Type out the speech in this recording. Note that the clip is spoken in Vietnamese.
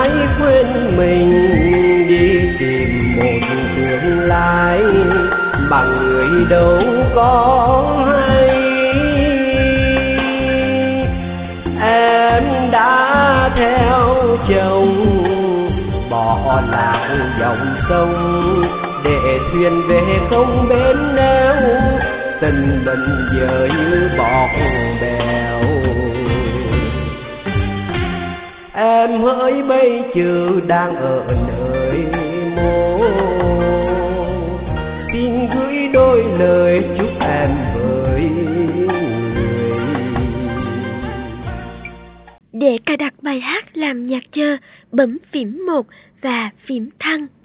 ai quên mình đi tìm một tương lai mà người đâu có hay. Em đã theo chồng bỏ lạc dòng sông để thuyền về không bến neo, tình mình giờ như bọt bèo. Em hỡi bây giờ đang ở nơi mô, xin gửi đôi lời chúc em với người. Để cài đặt bài hát làm nhạc chờ, bấm phím 1 và phím thăng.